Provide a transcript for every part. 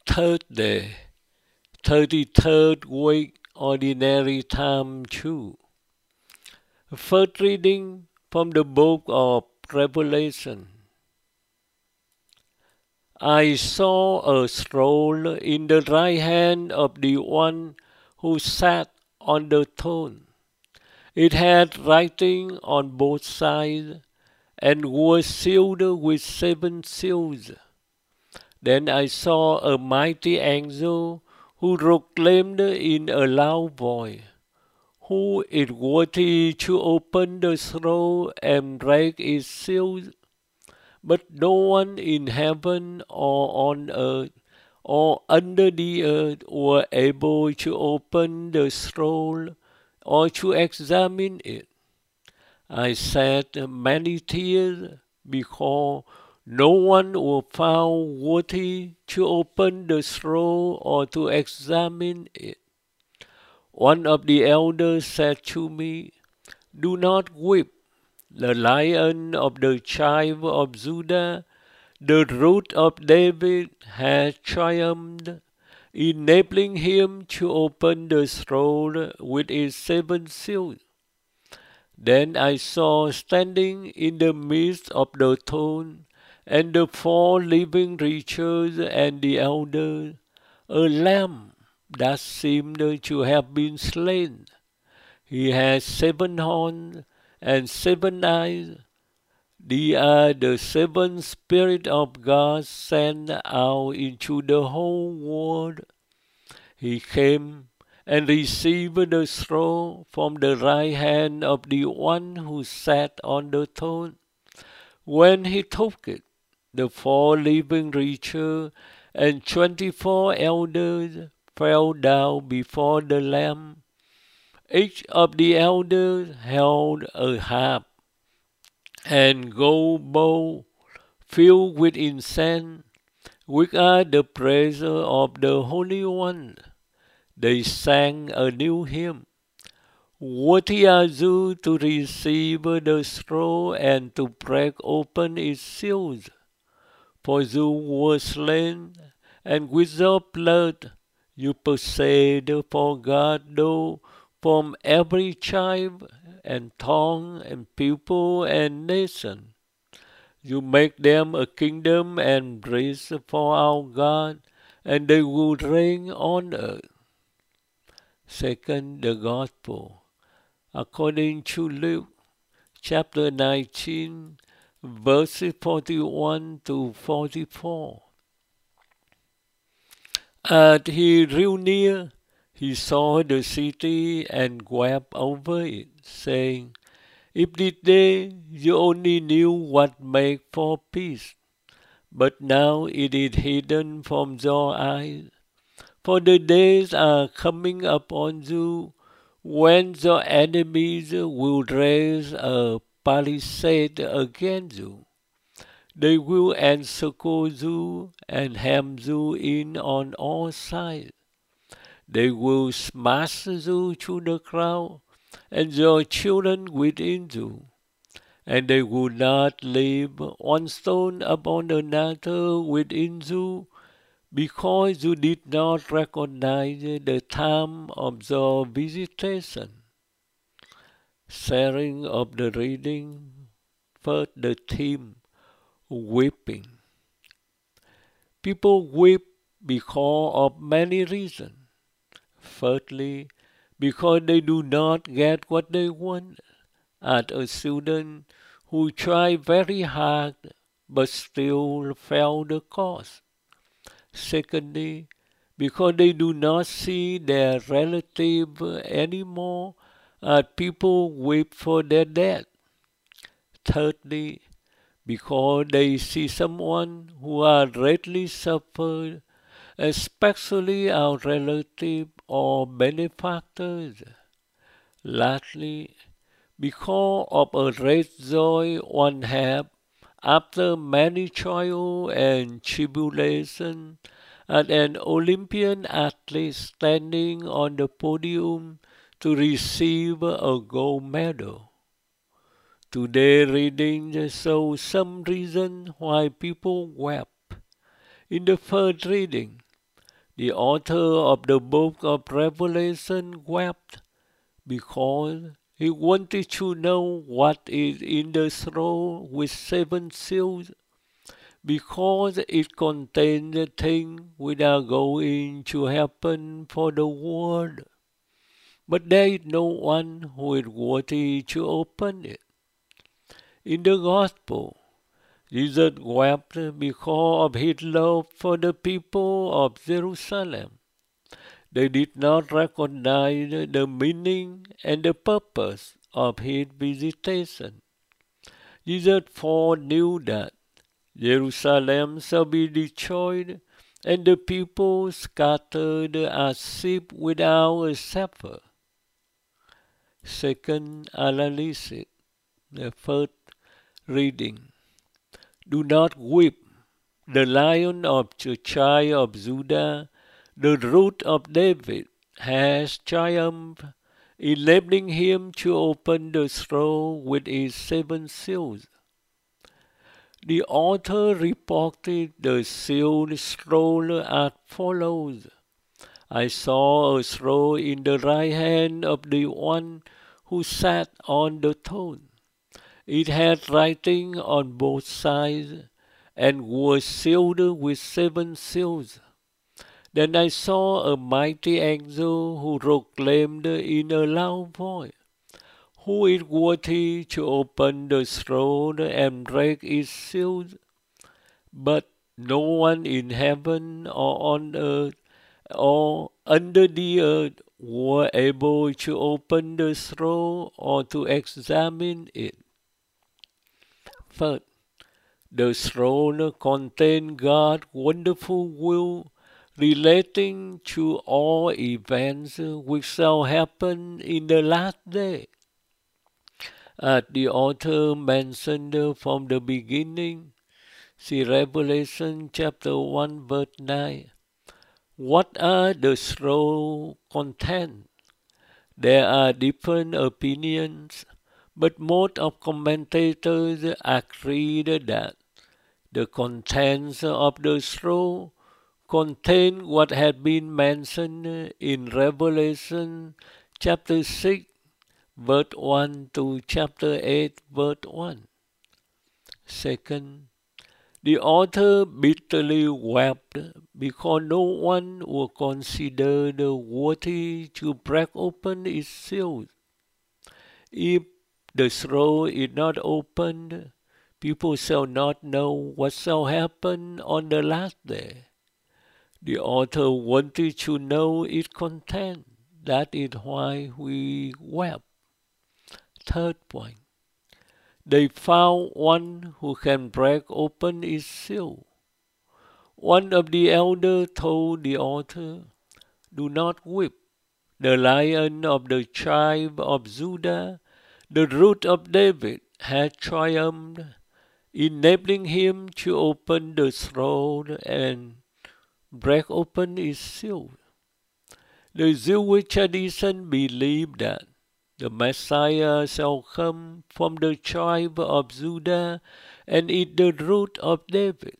Third day, 33rd week, Ordinary Time 2. First reading from the book of Revelation. I saw a scroll in the right hand of the one who sat on the throne. It had writing on both sides and was sealed with 7 seals. Then I saw a mighty angel who proclaimed in a loud voice, "Who is worthy to open the scroll and break its seals?" But no one in heaven or on earth or under the earth were able to open the scroll or to examine it. I shed many tears because no one was found worthy to open the scroll or to examine it. One of the elders said to me, "Do not weep. The Lion of the tribe of Judah, the Root of David, has triumphed, enabling him to open the scroll with its 7 seals." Then I saw standing in the midst of the throne and the 4 living creatures and the elders, a lamb that seemed to have been slain. He had 7 horns and 7 eyes. These are the 7 Spirits of God sent out into the whole world. He came and received the scroll from the right hand of the one who sat on the throne. When he took it, the 4 living creatures and 24 elders fell down before the Lamb. Each of the elders held a harp and gold bowl filled with incense, which are the praises of the Holy One. They sang a new hymn. "Worthy are you to receive the scroll and to break open its seals. For you were slain, and with your blood you purchased for God those from every tribe and tongue and people and nation. You make them a kingdom and priests for our God, and they will reign on earth." Second, the Gospel according to Luke, chapter 19, verses 41 to 44. As he drew near, he saw the city and wept over it, saying, "If this day you only knew what makes for peace, but now it is hidden from your eyes. For the days are coming upon you when your enemies will raise a palisade against you. They will encircle you and hem you in on all sides. They will smash you to the ground and your children within you. And they will not leave one stone upon another within you, because you did not recognize the time of your visitation." Sharing of the reading. First, the theme, weeping. People weep because of many reasons. Firstly, because they do not get what they want, as a student who tried very hard but still failed the course. Secondly, because they do not see their relative anymore, as people weep for their dead. Thirdly, because they see someone who has greatly suffered, especially our relative or benefactors. Lastly, because of a great joy one has after many trials and tribulations, as an Olympian athlete standing on the podium to receive a gold medal. Today reading shows some reason why people wept. In the first reading, The author of the book of Revelation wept because he wanted to know what is in the scroll with 7 seals, because it contained the things which are going to happen for the world. But there is no one who is worthy to open it. In the Gospel, Jesus wept because of his love for the people of Jerusalem. They did not recognize the meaning and the purpose of his visitation. Jesus foreknew that Jerusalem shall be destroyed and the people scattered as sheep without a shepherd. Second analysis, the first reading. Do not weep. The Lion of the tribe of Judah, the Root of David, has triumphed, enabling him to open the scroll with its 7 seals. The author reported the sealed scroll as follows. I saw a scroll in the right hand of the one who sat on the throne. It had writing on both sides and was sealed with 7 seals. Then I saw a mighty angel who proclaimed in a loud voice, Who is worthy to open the scroll and break its seals? But no one in heaven or on earth or under the earth were able to open the scroll or to examine it. First, the scroll contained God's wonderful will relating to all events which shall happen in the last day. As the author mentioned from the beginning, see Revelation chapter 1 verse 9. What are the scroll content? There are different opinions, but most of commentators agree that the contents of the scroll contain what has been mentioned in Revelation chapter 6 verse 1 to chapter 8 verse 1. Second, the author bitterly wept because no one was considered worthy to break open its seals. If the scroll is not opened, people shall not know what shall happen on the last day. The author wanted to know its content. That is why we wept. Third point. They found one who can break open its seal. One of the elders told the author, Do not weep. The Lion of the tribe of Judah, the Root of David, has triumphed, enabling him to open the scroll and break open its seal. The Jewish tradition believed that the Messiah shall come from the tribe of Judah and is the root of David.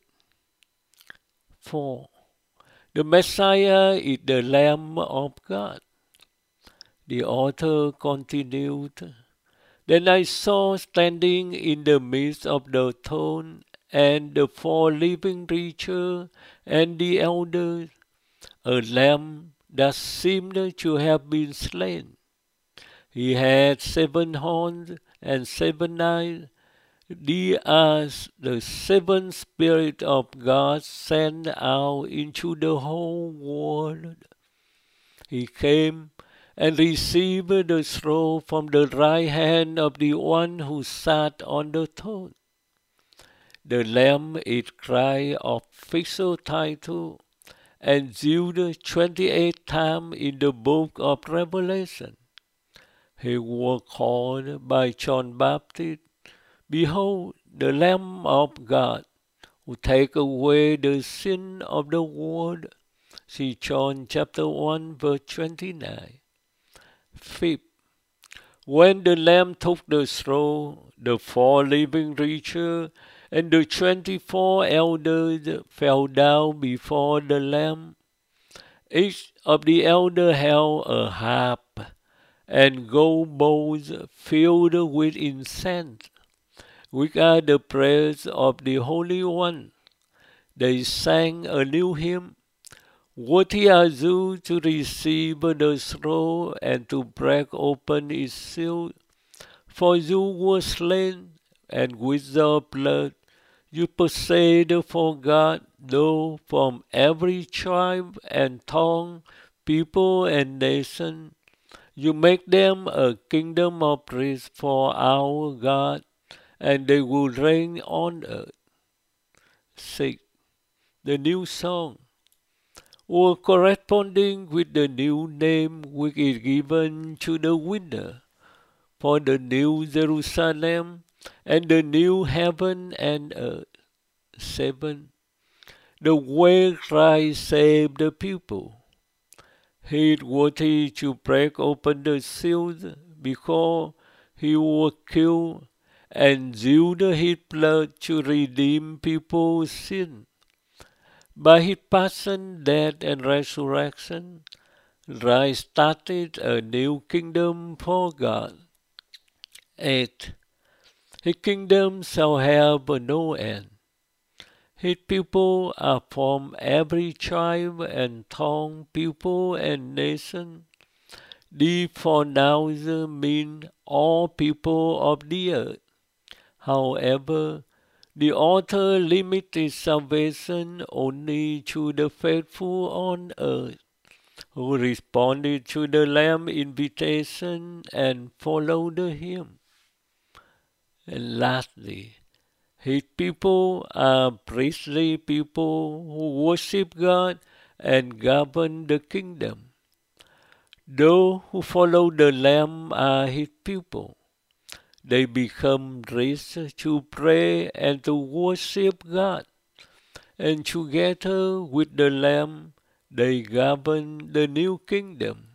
4. The Messiah is the Lamb of God. The author continued, Then I saw standing in the midst of the throne and the 4 living creatures and the elders, a lamb that seemed to have been slain. He had 7 horns and 7 eyes. These are the 7 Spirits of God sent out into the whole world. He came and received the scroll from the right hand of the one who sat on the throne. The Lamb is Christ's official title and used 28 times in the book of Revelation. He was called by John Baptist, Behold, the Lamb of God, who take away the sin of the world. See John chapter 1 verse 29. Fifth, when the Lamb took the scroll, the 4 living creatures and the 24 elders fell down before the Lamb, Each of the elders held a harp and gold bowls filled with incense, which are the prayers of the Holy One. They sang a new hymn. Worthy are you to receive the scroll and to break open its seal, for you were slain, and with your blood you purchased for God those from every tribe and tongue, people and nation. You make them a kingdom of priests for our God, and they will reign on earth. 6. The new song, or corresponding with the new name which is given to the winner, for the new Jerusalem and the new heaven and earth. 7. The way Christ saved the people. He is worthy to break open the seals because he was killed and yield his blood to redeem people's sin. By his passion, death, and resurrection, Christ started a new kingdom for God. 8. His kingdom shall have no end. His people are from every tribe and tongue, people and nation. The pronouns mean all people of the earth. However, the author limited salvation only to the faithful on earth, who responded to the Lamb's invitation and followed him. And lastly, his people are priestly people who worship God and govern the kingdom. Those who follow the Lamb are his people. They become priests to pray and to worship God, and together with the Lamb they govern the new kingdom.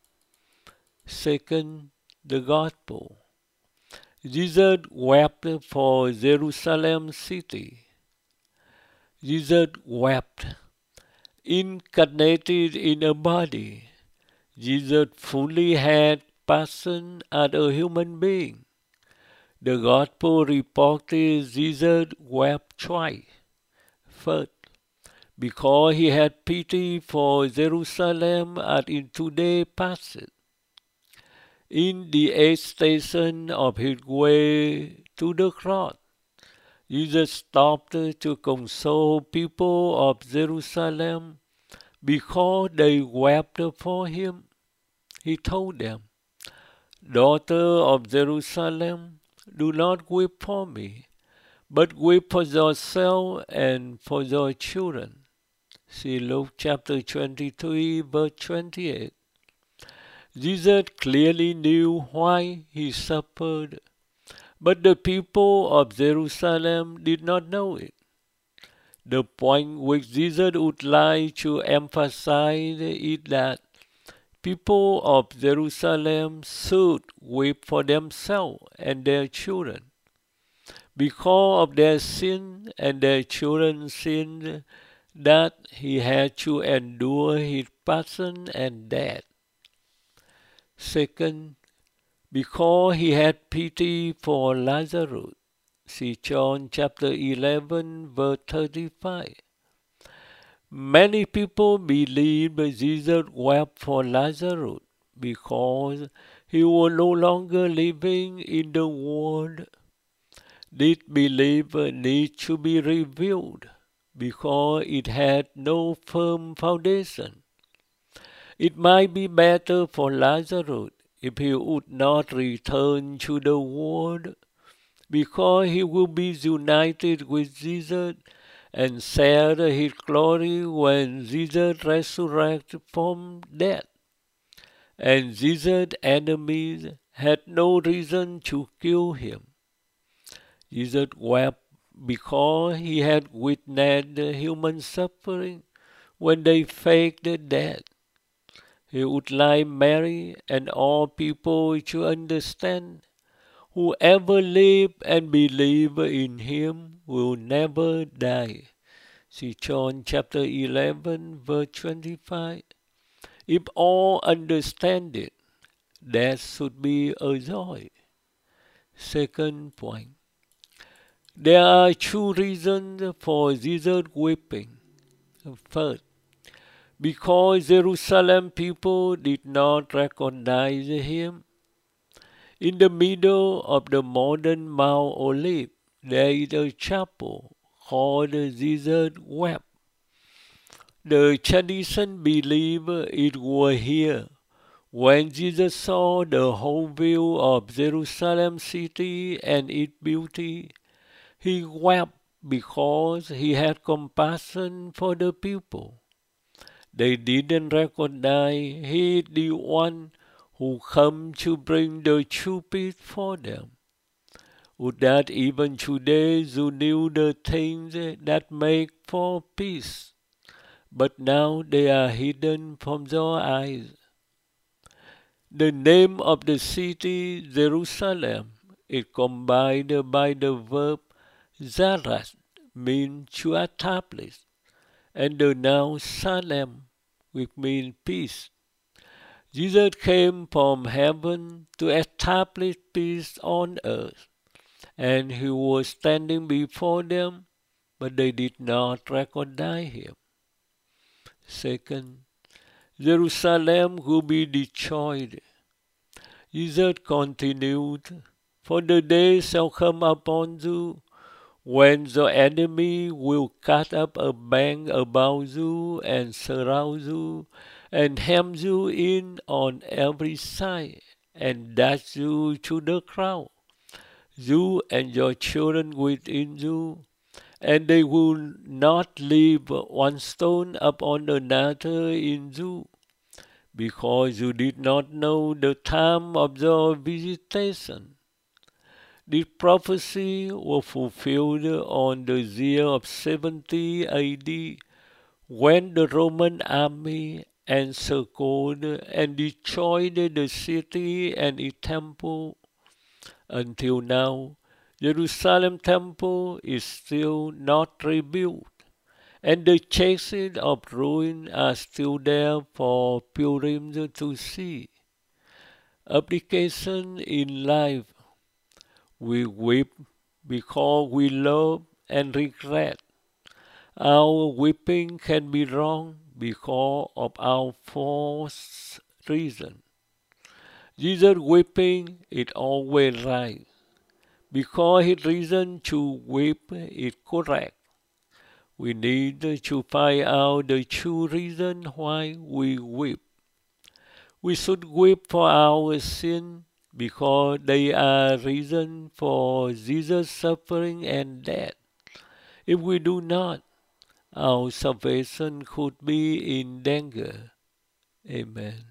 2. The Gospel. Jesus wept for Jerusalem city. Jesus wept. Incarnated in a body, Jesus fully had passion as a human being. The Gospel reported Jesus wept twice. First, because he had pity for Jerusalem as in today's passage. In the 8th station of his way to the cross, Jesus stopped to console people of Jerusalem because they wept for him. He told them, "Daughter of Jerusalem, do not weep for me, but weep for yourself and for your children." See Luke chapter 23, verse 28. Jesus clearly knew why he suffered, but the people of Jerusalem did not know it. The point which Jesus would like to emphasize is that people of Jerusalem should weep for themselves and their children. Because of their sin and their children's sin, that he had to endure his passion and death. 2. Because he had pity for Lazarus. See John chapter 11, verse 35. Many people believe Jesus wept for Lazarus because he was no longer living in the world. This belief needs to be revealed because it had no firm foundation. It might be better for Lazarus if he would not return to the world, because he will be united with Jesus and share his glory when Jesus resurrects from death. And Jesus' enemies had no reason to kill him. Jesus wept because he had witnessed human suffering when they faked death. He would like Mary and all people to understand, whoever lives and believes in him will never die. See John chapter 11, verse 25. If all understand it, that should be a joy. Second point. There are two reasons for Jesus weeping. First, because Jerusalem people did not recognize him. In the middle of the modern Mount Olive, there is a chapel called Jesus Wept. The tradition believe it was here when Jesus saw the whole view of Jerusalem city and its beauty. He wept because he had compassion for the people. They didn't recognize he is the one who come to bring the true peace for them. Would that even today you knew the things that make for peace, but now they are hidden from your eyes. The name of the city, Jerusalem, is combined by the verb zaras, means to establish, and the noun Salem, which means peace. Jesus came from heaven to establish peace on earth, and he was standing before them, but they did not recognize him. Second, Jerusalem will be destroyed. Jesus continued, for the day shall come upon you when the enemy will cut up a bank about you and surround you and hem you in on every side and dash you to the ground, you and your children within you, and they will not leave one stone upon another in you, because you did not know the time of your visitation. This prophecy was fulfilled on the year of 70 AD, when the Roman army encircled and destroyed the city and its temple. Until now, Jerusalem temple is still not rebuilt, and the traces of ruin are still there for pilgrims to see. Application in life. We weep because we love and regret. Our weeping can be wrong because of our false reason. Jesus' weeping is always right, because his reason to weep is correct. We need to find out the true reason why we weep. We should weep for our sin because they are reason for Jesus' suffering and death. If we do not, our salvation could be in danger. Amen.